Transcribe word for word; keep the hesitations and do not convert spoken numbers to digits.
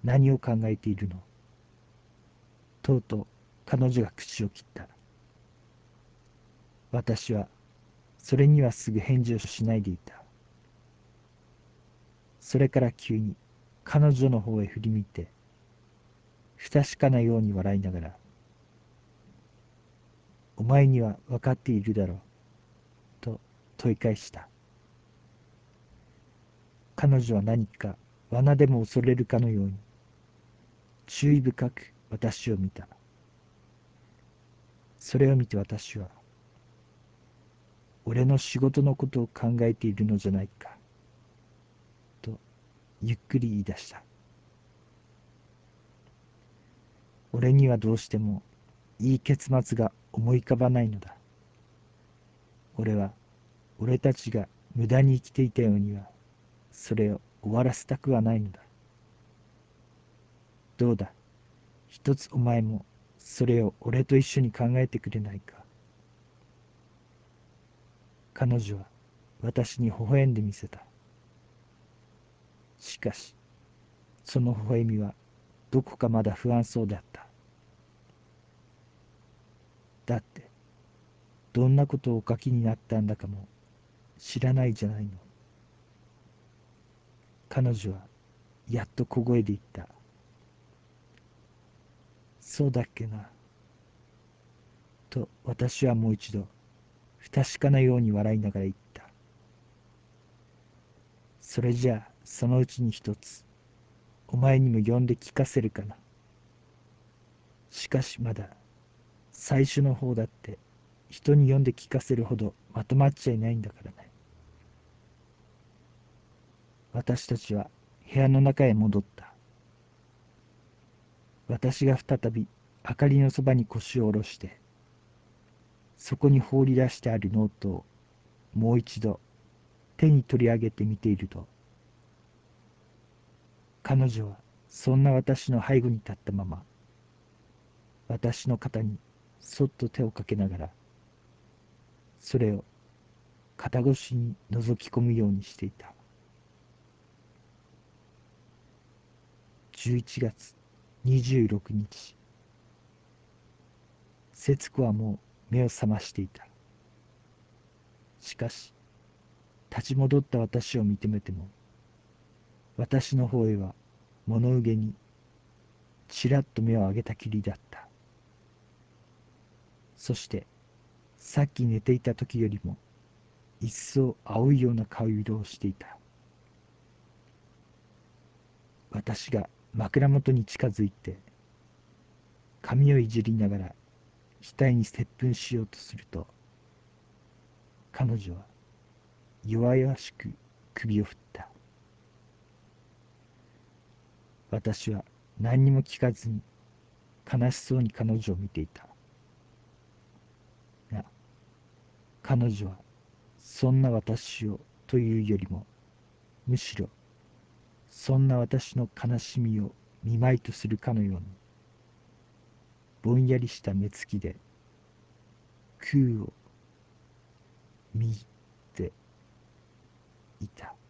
何を考えているの？とうとう彼女が口を切った。私はそれにはすぐ返事をしないでいた。それから急に彼女の方へ振り向いて、不確かなように笑いながら、お前には分かっているだろう、と問い返した。彼女は何か罠でも恐れるかのように、注意深く私を見た。それを見て私は、俺の仕事のことを考えているのじゃないか、とゆっくり言い出した。俺にはどうしてもいい結末が思い浮かばないのだ。俺は俺たちが無駄に生きていたようにはそれを終わらせたくはないのだ。どうだ、一つお前もそれを俺と一緒に考えてくれないか。彼女は私に微笑んでみせた。しかしその微笑みはどこかまだ不安そうであった。だってどんなことをお書きになったんだかも知らないじゃないの。彼女はやっと小声で言った。そうだっけな。と私はもう一度不確かなように笑いながら言った。それじゃあそのうちに一つお前にも読んで聞かせるかな。しかしまだ最初の方だって人に読んで聞かせるほどまとまっちゃいないんだからね。私たちは部屋の中へ戻った。私が再び明かりのそばに腰を下ろして、そこに放り出してあるノートをもう一度手に取り上げてみていると、彼女はそんな私の背後に立ったまま、私の肩にそっと手をかけながら、それを肩越しに覗き込むようにしていた。じゅういちがつにじゅうろくにち、節子はもう目を覚ましていた。しかし、立ち戻った私を認めても、私の方へは物憂げにちらっと目を上げたきりだった。そして、さっき寝ていた時よりも、一層青いような顔色をしていた。私が枕元に近づいて、髪をいじりながら額に接吻しようとすると、彼女は弱々しく首を振った。私は何にも聞かずに悲しそうに彼女を見ていた。が、彼女はそんな私をというよりも、むしろそんな私の悲しみを見舞いとするかのように、ぼんやりした目つきで空を見ていた。